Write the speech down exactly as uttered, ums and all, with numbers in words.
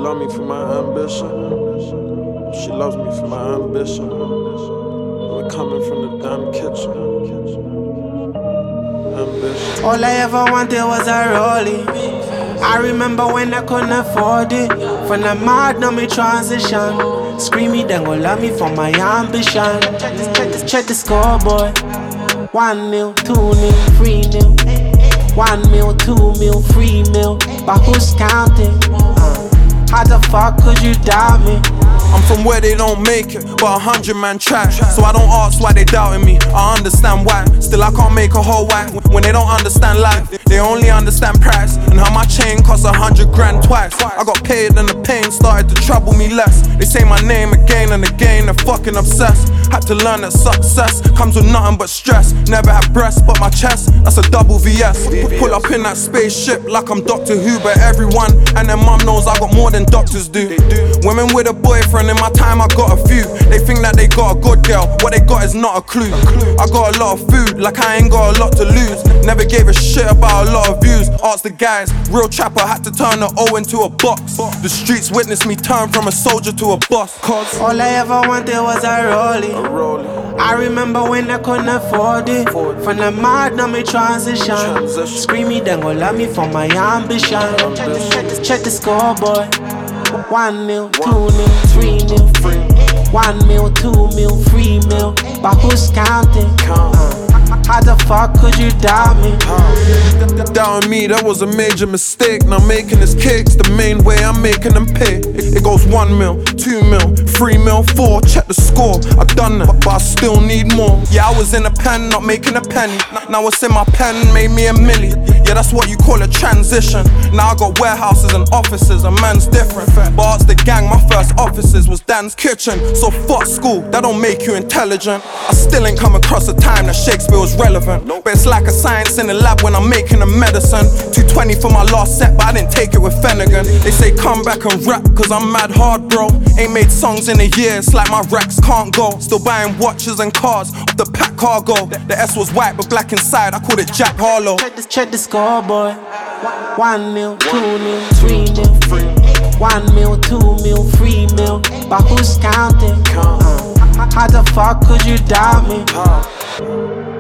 love me for my ambition. She loves me for my ambition. We're coming from the damn kitchen. Ambition. All I ever wanted was a rollie. I remember when I couldn't afford it. From the mad, now me transition. Screamy, then go love me for my ambition. Check the, check the, check the scoreboard. One mil, two mil, three mil. One mil, two mil, three mil. But who's counting? Uh, how the fuck could you doubt me? I'm from where they don't make it, but a hundred man try. So I don't ask why they doubting me, I understand why. Still I can't make a whole whack when they don't understand life. They only understand price and how my chain costs a hundred grand twice. I got paid and the pain started to trouble me less. They say my name again and again, they're fucking obsessed. Had to learn that success comes with nothing but stress. Never had breasts but my chest, that's a double V S. Pull up in that spaceship like I'm Doctor Who, but everyone and their mum knows I got more than doctors do. Women with a boyfriend, in my time I got a few. They think that they got a good girl, what they got is not a clue. I got a lot of food, like I ain't got a lot to lose. Never gave a shit about a lot of views. Ask the guys, real trapper had to turn the O into a box. The streets witnessed me turn from a soldier to a boss. Cause all I ever wanted was a rollie. I remember when I couldn't afford it. From the mad, now me transition. Screamy, then go love me for my ambition. Check the, check the, check the scoreboard. One mil, two mil, three mil. One mil, two mil, three mil. But who's counting? Uh, how the fuck could you doubt me? Doubting me, that was a major mistake. Now making this kicks the main way I'm making them pay. It, it goes one mil, two mil, three mil, four. Check the score, I done that, but I still need more. Yeah, I was in a pen, not making a penny. Now what's in my pen made me a milli. Yeah, that's what you call a transition. Now I got warehouses and offices, and man's different. But ask the gang, my first offices was Dan's kitchen. So fuck school, that don't make you intelligent. I still ain't come across a time that Shakespeare was relevant. But it's like a science in the lab when I'm making a medicine. two twenty for my last set, but I didn't take it with Finnegan. They say come back and rap, cause I'm mad hard, bro. Ain't made songs in a year, it's like my racks can't go. Still buying watches and cars off the pack cargo. The S was white but black inside, I called it Jack Harlow. Check the, check the scoreboard. One mil, two mil, three mil. One mil, two mil, three mil. But who's counting? Uh, how the fuck could you doubt me?